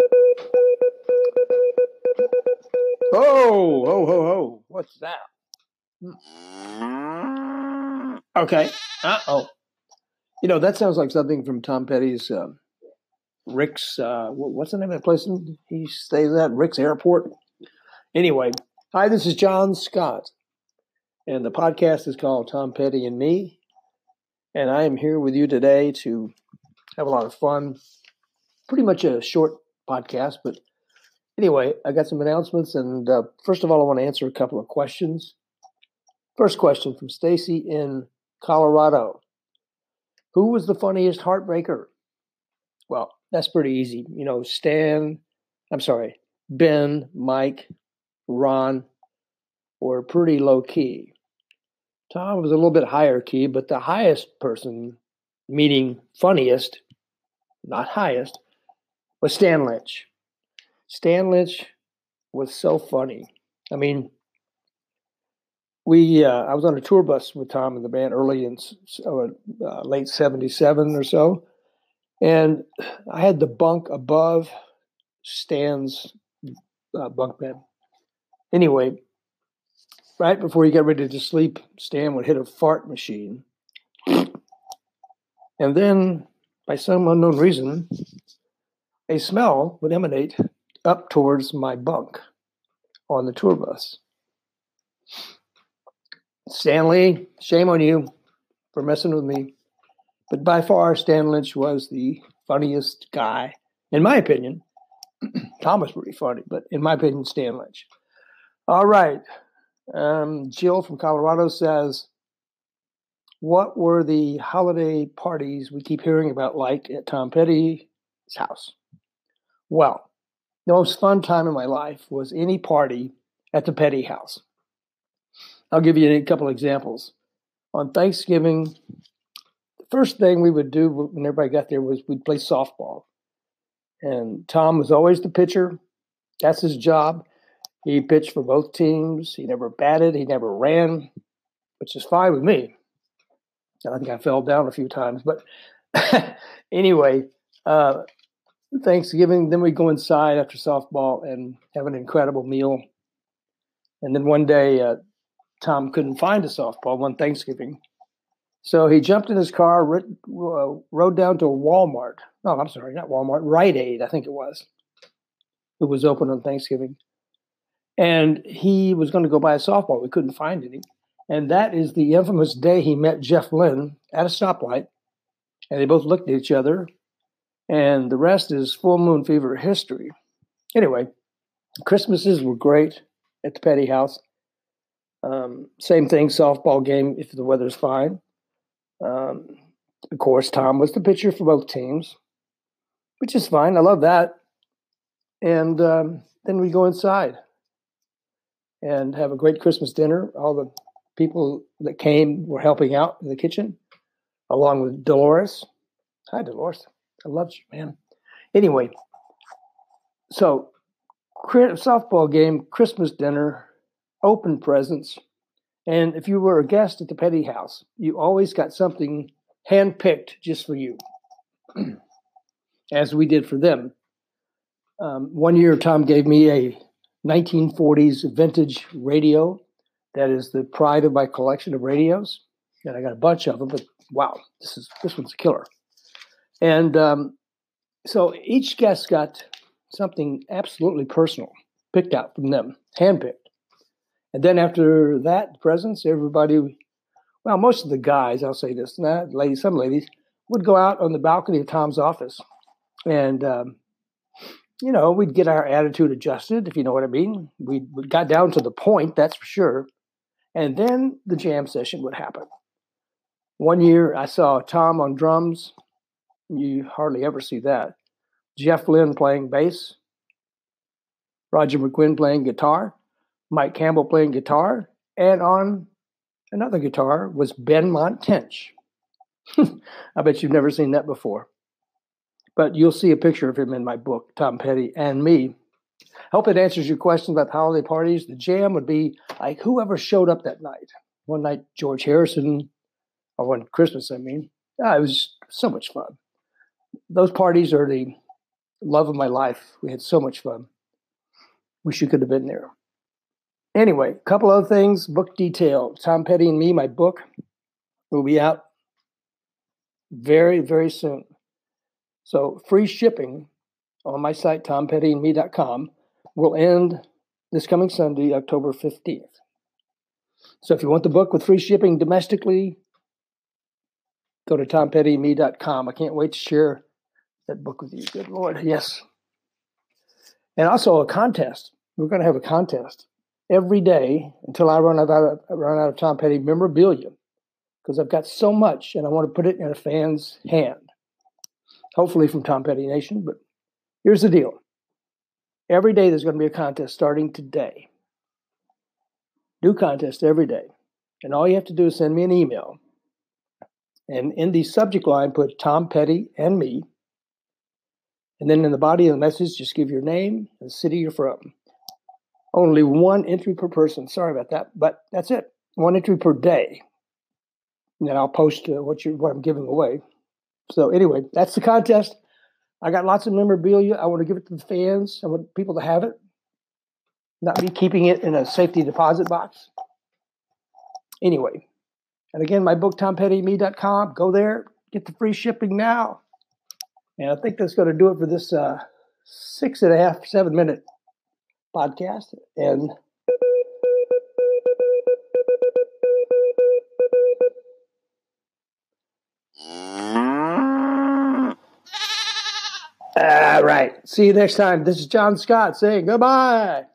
Oh, ho, ho, ho. What's that? Okay. Uh-oh. That sounds like something from Tom Petty's Rick's, what's the name of that place he stays at? Rick's Airport? Anyway, hi, this is John Scott, and the podcast is called Tom Petty and Me, and I am here with you today to have a lot of fun. Pretty much a short podcast, but anyway, I got some announcements, and first of all, I want to answer a couple of questions. First question from Stacy in Colorado. Who was the funniest heartbreaker? Well, that's pretty easy. Ben, Mike, Ron were pretty low key. Tom was a little bit higher key, but the highest person, meaning funniest, not highest, was Stan Lynch. Stan Lynch was so funny. I mean, I was on a tour bus with Tom and the band early in late 77 or so. And I had the bunk above Stan's bunk bed. Anyway, right before he got ready to sleep, Stan would hit a fart machine. And then, by some unknown reason, a smell would emanate up towards my bunk on the tour bus. Stanley, shame on you for messing with me. But by far, Stan Lynch was the funniest guy, in my opinion. Tom was pretty funny, but in my opinion, Stan Lynch. All right. Jill from Colorado says, what were the holiday parties we keep hearing about like at Tom Petty's house? Well, the most fun time in my life was any party at the Petty house. I'll give you a couple examples. On Thanksgiving, the first thing we would do when everybody got there was we'd play softball. And Tom was always the pitcher. That's his job. He pitched for both teams. He never batted. He never ran, which is fine with me. I think I fell down a few times. But anyway, Thanksgiving, then we go inside after softball and have an incredible meal. And then one day, Tom couldn't find a softball one Thanksgiving. So he jumped in his car, rode down to a Walmart. No, I'm sorry, not Walmart, Rite Aid, I think it was. It was open on Thanksgiving. And he was going to go buy a softball. We couldn't find any. And that is the infamous day he met Jeff Lynne at a stoplight. And they both looked at each other. And the rest is full moon fever history. Anyway, Christmases were great at the Petty house. Same thing, softball game if the weather's fine. Of course, Tom was the pitcher for both teams, which is fine. I love that. And then we go inside and have a great Christmas dinner. All the people that came were helping out in the kitchen, along with Dolores. Hi, Dolores. I love you, man. Anyway, so softball game, Christmas dinner, open presents. And if you were a guest at the Petty house, you always got something handpicked just for you, as we did for them. One year, Tom gave me a 1940s vintage radio that is the pride of my collection of radios. And I got a bunch of them, but wow, this one's a killer. And so each guest got something absolutely personal, picked out from them, handpicked. And then after that presents, everybody, well, most of the guys, I'll say this, not ladies, some ladies, would go out on the balcony of Tom's office. And, we'd get our attitude adjusted, if you know what I mean. We got down to the point, that's for sure. And then the jam session would happen. One year I saw Tom on drums. You hardly ever see that. Jeff Lynne playing bass. Roger McGuinn playing guitar. Mike Campbell playing guitar, and on another guitar was Benmont Tench. I bet you've never seen that before. But you'll see a picture of him in my book, Tom Petty and Me. Hope it answers your question about the holiday parties. The jam would be like whoever showed up that night. One night, George Harrison, or one Christmas, I mean. It was so much fun. Those parties are the love of my life. We had so much fun. Wish you could have been there. Anyway, a couple other things. Book detail. Tom Petty and Me, my book, will be out very, very soon. So free shipping on my site, tompettyandme.com, will end this coming Sunday, October 15th. So if you want the book with free shipping domestically, go to tompettyandme.com. I can't wait to share that book with you. Good Lord, yes. And also a contest. We're going to have a contest every day until I run out of Tom Petty memorabilia, because I've got so much and I want to put it in a fan's hand, hopefully from Tom Petty Nation. But here's the deal. Every day there's going to be a contest starting today. New contest every day. And all you have to do is send me an email. And in the subject line, put Tom Petty and Me. And then in the body of the message, just give your name and the city you're from. Only one entry per person. Sorry about that, but that's it. One entry per day. And then I'll post what I'm giving away. So anyway, that's the contest. I got lots of memorabilia. I want to give it to the fans. I want people to have it, not be keeping it in a safety deposit box. Anyway, and again, my book, tompettyme.com. Go there, get the free shipping now. And I think that's going to do it for this 6.5, 7-minute podcast. And all right. See you next time. This is John Scott saying goodbye.